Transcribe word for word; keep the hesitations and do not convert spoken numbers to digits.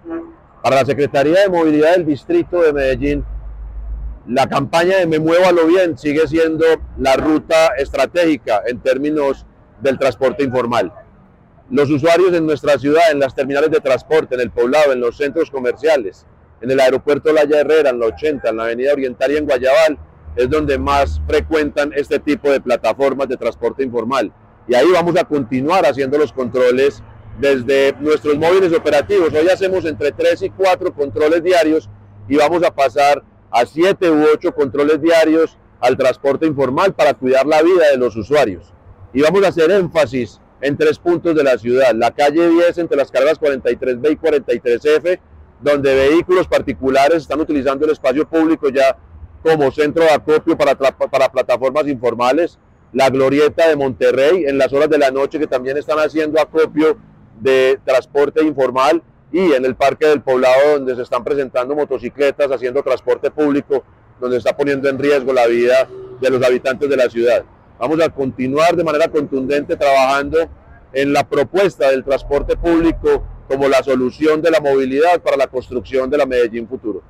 Para la Secretaría de Movilidad del Distrito de Medellín, la campaña de Me Muevo a lo Bien sigue siendo la ruta estratégica en términos del transporte informal. Los usuarios en nuestra ciudad, en las terminales de transporte, en el poblado, en los centros comerciales, en el aeropuerto Laya Herrera, en la ochenta, en la avenida Oriental y en Guayabal, es donde más frecuentan este tipo de plataformas de transporte informal. Y ahí vamos a continuar haciendo los controles desde nuestros móviles operativos. Hoy hacemos entre tres y cuatro controles diarios y vamos a pasar a siete u ocho controles diarios al transporte informal para cuidar la vida de los usuarios. Y vamos a hacer énfasis en tres puntos de la ciudad: la calle diez entre las carreras cuarenta y tres B y cuarenta y tres F, donde vehículos particulares están utilizando el espacio público ya como centro de acopio para, para plataformas informales; la glorieta de Monterrey en las horas de la noche, que también están haciendo acopio de transporte informal; y en el Parque del Poblado, donde se están presentando motocicletas haciendo transporte público, donde se está poniendo en riesgo la vida de los habitantes de la ciudad. Vamos a continuar de manera contundente trabajando en la propuesta del transporte público como la solución de la movilidad para la construcción de la Medellín futuro.